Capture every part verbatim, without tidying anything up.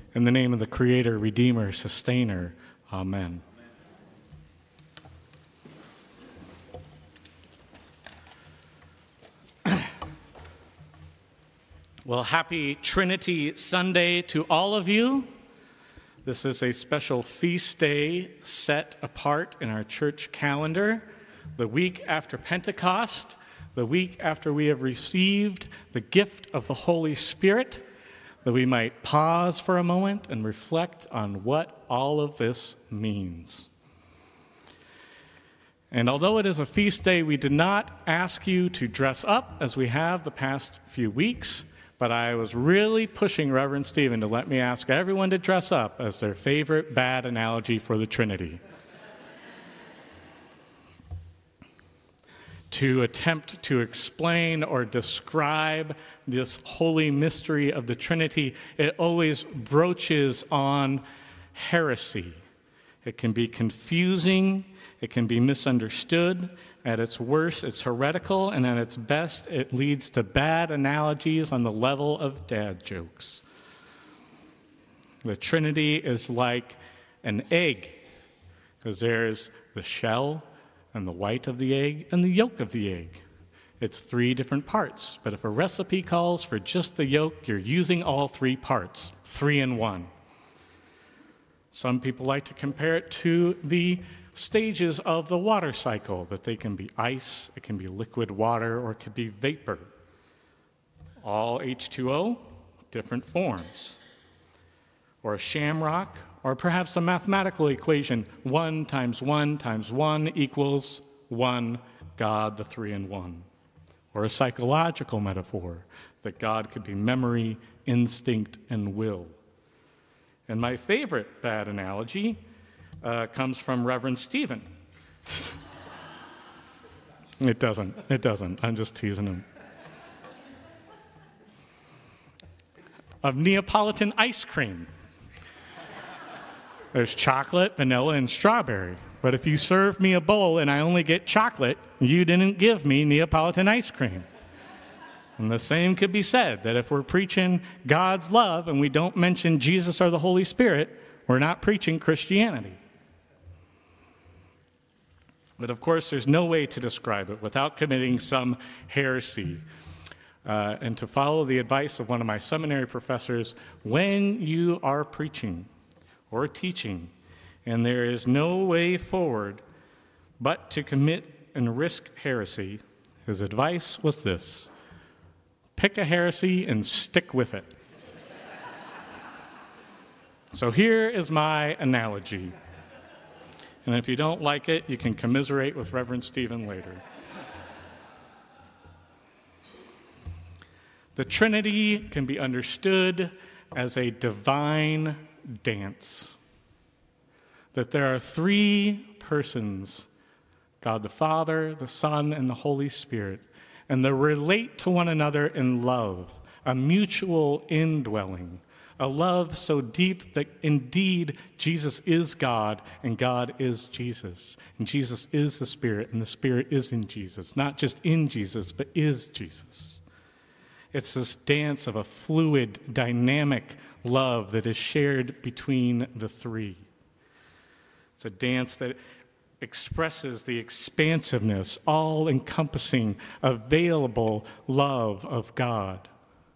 In the name of the Creator, Redeemer, Sustainer, amen. Well, happy Trinity Sunday to all of you. This is a special feast day set apart in our church calendar, the week after Pentecost, the week after we have received the gift of the Holy Spirit, that we might pause for a moment and reflect on what all of this means. And although it is a feast day, we did not ask you to dress up as we have the past few weeks, but I was really pushing Reverend Stephen to let me ask everyone to dress up as their favorite bad analogy for the Trinity. To attempt to explain or describe this holy mystery of the Trinity, it always broaches on heresy. It can be confusing, it can be misunderstood. At its worst, it's heretical, and at its best, it leads to bad analogies on the level of dad jokes. The Trinity is like an egg, because there's the shell and the white of the egg and the yolk of the egg. It's three different parts, but if a recipe calls for just the yolk, you're using all three parts, three in one. Some people like to compare it to the stages of the water cycle, that they can be ice, it can be liquid water, or it could be vapor. All H two O, different forms. Or a shamrock, or perhaps a mathematical equation, one times one times one equals one, God the three in one. Or a psychological metaphor, that God could be memory, instinct, and will. And my favorite bad analogy Uh, comes from Reverend Stephen. It doesn't. It doesn't. I'm just teasing him. Of Neapolitan ice cream. There's chocolate, vanilla, and strawberry. But if you serve me a bowl and I only get chocolate, you didn't give me Neapolitan ice cream. And the same could be said, that if we're preaching God's love and we don't mention Jesus or the Holy Spirit, we're not preaching Christianity. But of course, there's no way to describe it without committing some heresy. Uh, and to follow the advice of one of my seminary professors, when you are preaching or teaching, and there is no way forward but to commit and risk heresy, his advice was this: pick a heresy and stick with it. So here is my analogy. And if you don't like it, you can commiserate with Reverend Stephen later. The Trinity can be understood as a divine dance. That there are three persons, God the Father, the Son, and the Holy Spirit, and they relate to one another in love, a mutual indwelling. A love so deep that indeed Jesus is God and God is Jesus. And Jesus is the Spirit and the Spirit is in Jesus. Not just in Jesus, but is Jesus. It's this dance of a fluid, dynamic love that is shared between the three. It's a dance that expresses the expansiveness, all-encompassing, available love of God.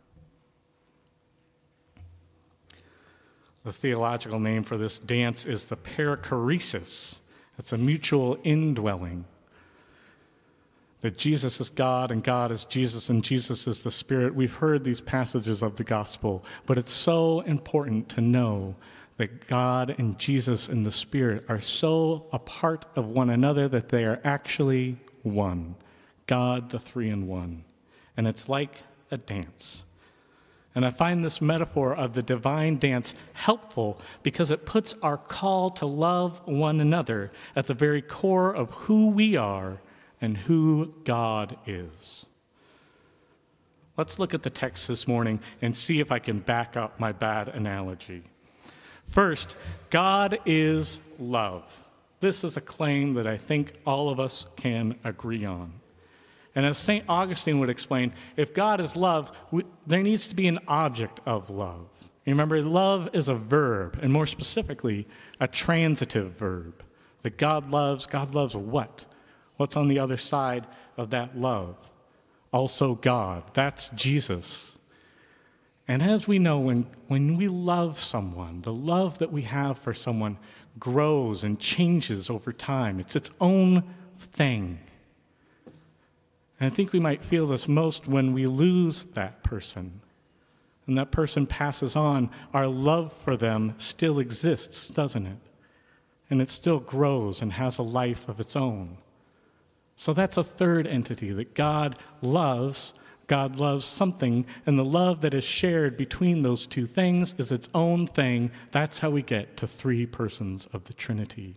The theological name for this dance is the perichoresis. It's a mutual indwelling. That Jesus is God and God is Jesus and Jesus is the Spirit. We've heard these passages of the gospel, but it's so important to know that God and Jesus and the Spirit are so a part of one another that they are actually one. God, the three in one. And it's like a dance. And I find this metaphor of the divine dance helpful because it puts our call to love one another at the very core of who we are and who God is. Let's look at the text this morning and see if I can back up my bad analogy. First, God is love. This is a claim that I think all of us can agree on. And as Saint Augustine would explain, if God is love, we, there needs to be an object of love. Remember, love is a verb, and more specifically, a transitive verb. That God loves, God loves what? What's on the other side of that love? Also God. That's Jesus. And as we know, when, when we love someone, the love that we have for someone grows and changes over time. It's its own thing. And I think we might feel this most when we lose that person. And that person passes on. Our love for them still exists, doesn't it? And it still grows and has a life of its own. So that's a third entity, that God loves. God loves something, and the love that is shared between those two things is its own thing. That's how we get to three persons of the Trinity.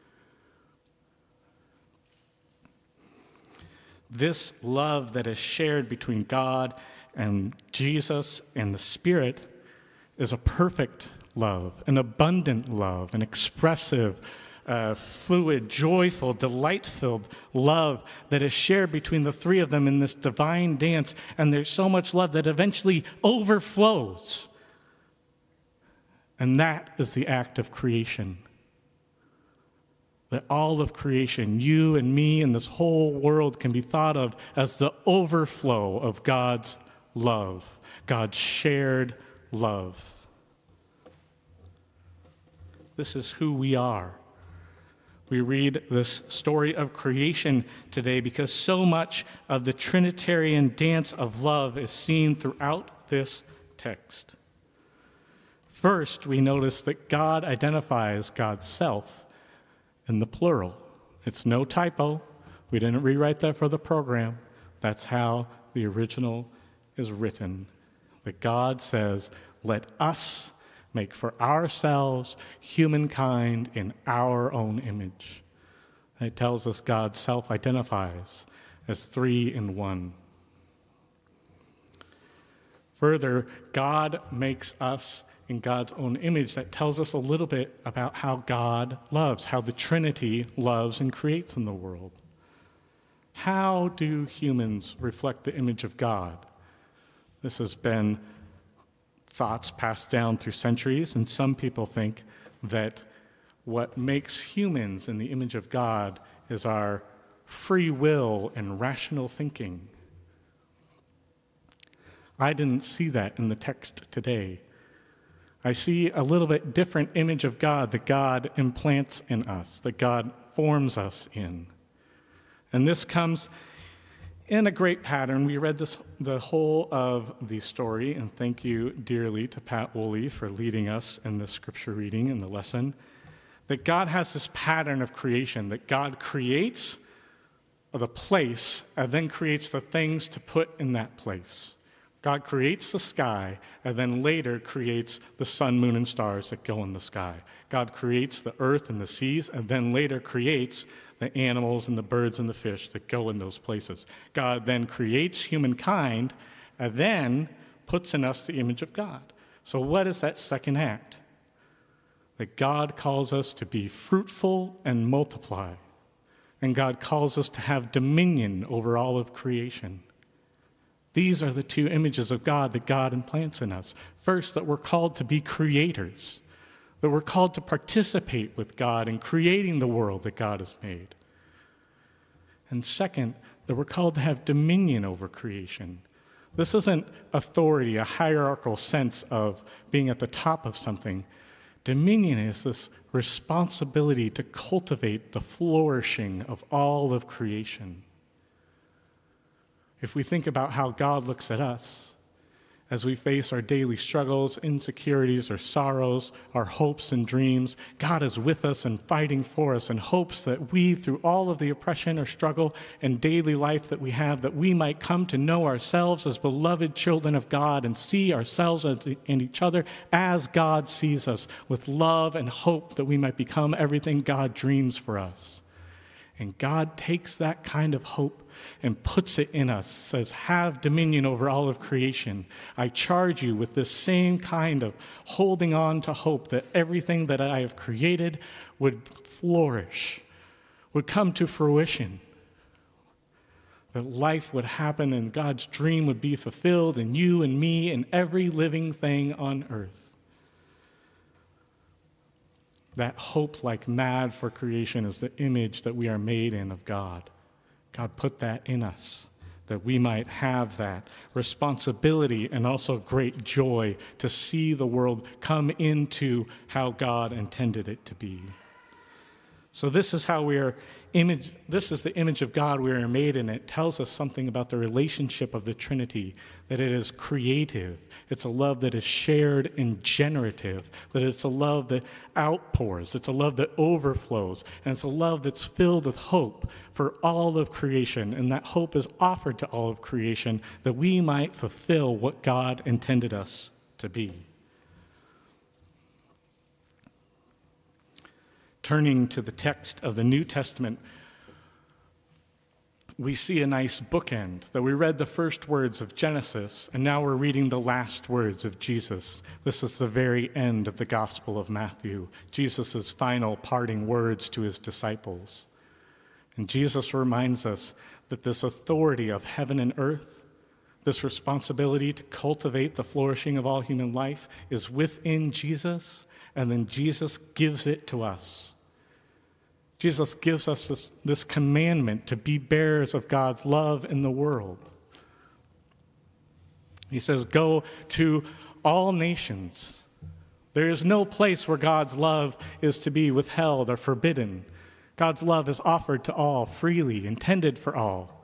This love that is shared between God and Jesus and the Spirit is a perfect love, an abundant love, an expressive, uh, fluid, joyful, delight-filled love that is shared between the three of them in this divine dance. And there's so much love that eventually overflows. And that is the act of creation. That all of creation, you and me and this whole world, can be thought of as the overflow of God's love, God's shared love. This is who we are. We read this story of creation today because so much of the Trinitarian dance of love is seen throughout this text. First, we notice that God identifies God's self in the plural. It's no typo. We didn't rewrite that for the program. That's how the original is written. That God says, let us make for ourselves humankind in our own image. And it tells us God self-identifies as three in one. Further, God makes us in God's own image. That tells us a little bit about how God loves, how the Trinity loves and creates in the world. How do humans reflect the image of God? This has been thoughts passed down through centuries, and some people think that what makes humans in the image of God is our free will and rational thinking. I didn't see that in the text today. I see a little bit different image of God that God implants in us, that God forms us in. And this comes in a great pattern. We read this the whole of the story, and thank you dearly to Pat Woolley for leading us in the scripture reading and the lesson, that God has this pattern of creation, that God creates the place and then creates the things to put in that place. God creates the sky and then later creates the sun, moon, and stars that go in the sky. God creates the earth and the seas and then later creates the animals and the birds and the fish that go in those places. God then creates humankind and then puts in us the image of God. So what is that second act? That God calls us to be fruitful and multiply. And God calls us to have dominion over all of creation. These are the two images of God that God implants in us. First, that we're called to be creators, that we're called to participate with God in creating the world that God has made. And second, that we're called to have dominion over creation. This isn't authority, a hierarchical sense of being at the top of something. Dominion is this responsibility to cultivate the flourishing of all of creation. If we think about how God looks at us as we face our daily struggles, insecurities, or sorrows, our hopes and dreams, God is with us and fighting for us and hopes that we, through all of the oppression or struggle and daily life that we have, that we might come to know ourselves as beloved children of God and see ourselves and each other as God sees us, with love and hope that we might become everything God dreams for us. And God takes that kind of hope and puts it in us, says, have dominion over all of creation. I charge you with this same kind of holding on to hope that everything that I have created would flourish, would come to fruition, that life would happen and God's dream would be fulfilled in you and me and every living thing on earth. That hope like mad for creation is the image that we are made in of God. God put that in us, that we might have that responsibility and also great joy to see the world come into how God intended it to be. So this is how we are image, this is the image of God we are made in. It tells us something about the relationship of the Trinity, that it is creative. It's a love that is shared and generative, that it's a love that outpours. It's a love that overflows, and it's a love that's filled with hope for all of creation, and that hope is offered to all of creation that we might fulfill what God intended us to be. Turning to the text of the New Testament, we see a nice bookend, that we read the first words of Genesis, and now we're reading the last words of Jesus. This is the very end of the Gospel of Matthew, Jesus' final parting words to his disciples. And Jesus reminds us that this authority of heaven and earth, this responsibility to cultivate the flourishing of all human life, is within Jesus, and then Jesus gives it to us. Jesus gives us this, this commandment to be bearers of God's love in the world. He says, go to all nations. There is no place where God's love is to be withheld or forbidden. God's love is offered to all, freely, intended for all.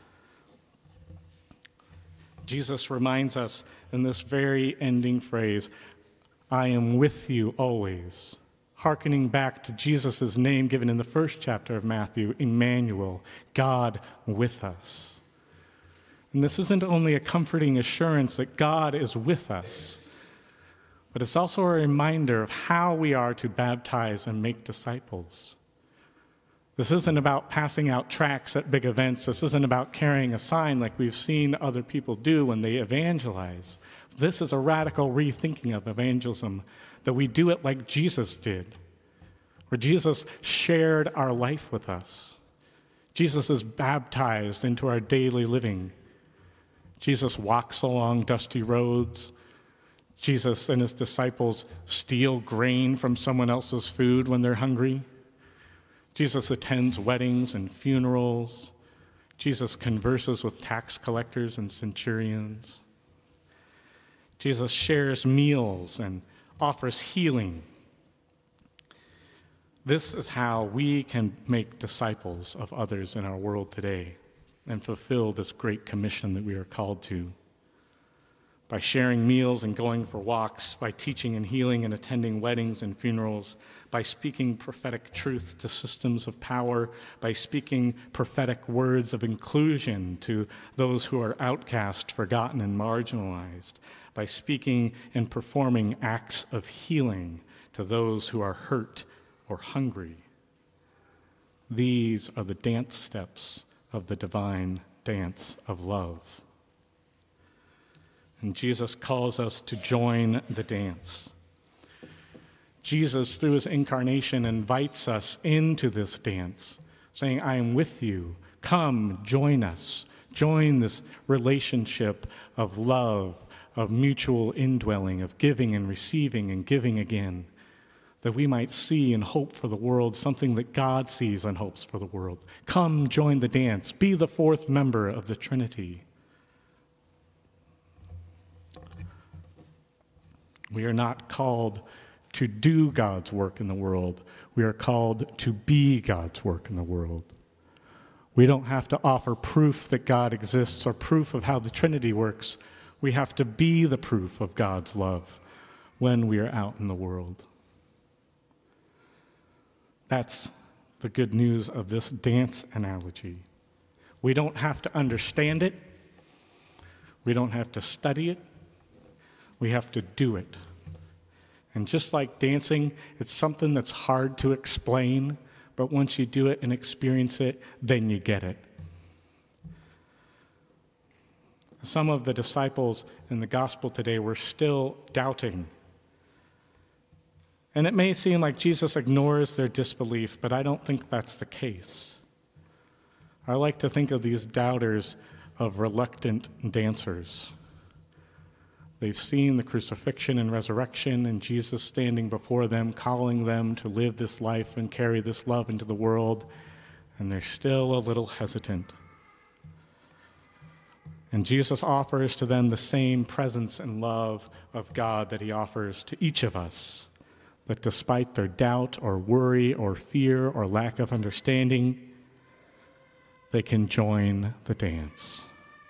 Jesus reminds us in this very ending phrase, I am with you always. Hearkening back to Jesus' name given in the first chapter of Matthew, Emmanuel, God with us. And this isn't only a comforting assurance that God is with us, but it's also a reminder of how we are to baptize and make disciples. This isn't about passing out tracts at big events. This isn't about carrying a sign like we've seen other people do when they evangelize. This is a radical rethinking of evangelism, that we do it like Jesus did, where Jesus shared our life with us. Jesus is baptized into our daily living. Jesus walks along dusty roads. Jesus and his disciples steal grain from someone else's food when they're hungry. Jesus attends weddings and funerals. Jesus converses with tax collectors and centurions. Jesus shares meals and offers healing. This is how we can make disciples of others in our world today and fulfill this great commission that we are called to. By sharing meals and going for walks, by teaching and healing and attending weddings and funerals, by speaking prophetic truth to systems of power, by speaking prophetic words of inclusion to those who are outcast, forgotten, and marginalized, by speaking and performing acts of healing to those who are hurt or hungry. These are the dance steps of the divine dance of love. And Jesus calls us to join the dance. Jesus, through his incarnation, invites us into this dance, saying, I am with you. Come, join us. Join this relationship of love, of mutual indwelling, of giving and receiving and giving again, that we might see and hope for the world something that God sees and hopes for the world. Come, join the dance. Be the fourth member of the Trinity. We are not called to do God's work in the world. We are called to be God's work in the world. We don't have to offer proof that God exists or proof of how the Trinity works. We have to be the proof of God's love when we are out in the world. That's the good news of this dance analogy. We don't have to understand it. We don't have to study it. We have to do it. And just like dancing, it's something that's hard to explain, but once you do it and experience it, then you get it. Some of the disciples in the gospel today were still doubting. And it may seem like Jesus ignores their disbelief, but I don't think that's the case. I like to think of these doubters of reluctant dancers. They've seen the crucifixion and resurrection and Jesus standing before them, calling them to live this life and carry this love into the world, and they're still a little hesitant. And Jesus offers to them the same presence and love of God that he offers to each of us, that despite their doubt or worry or fear or lack of understanding, they can join the dance.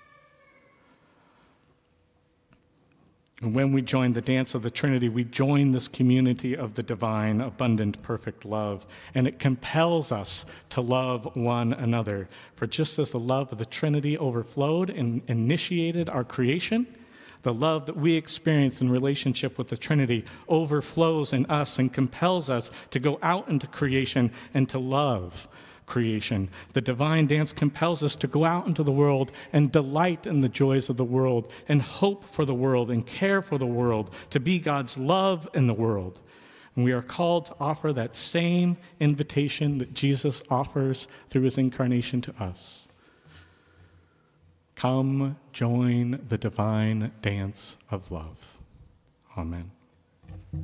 And when we join the dance of the Trinity, we join this community of the divine, abundant, perfect love. And it compels us to love one another. For just as the love of the Trinity overflowed and initiated our creation, the love that we experience in relationship with the Trinity overflows in us and compels us to go out into creation and to love creation. The divine dance compels us to go out into the world and delight in the joys of the world and hope for the world and care for the world, to be God's love in the world. And we are called to offer that same invitation that Jesus offers through his incarnation to us. Come join the divine dance of love. Amen.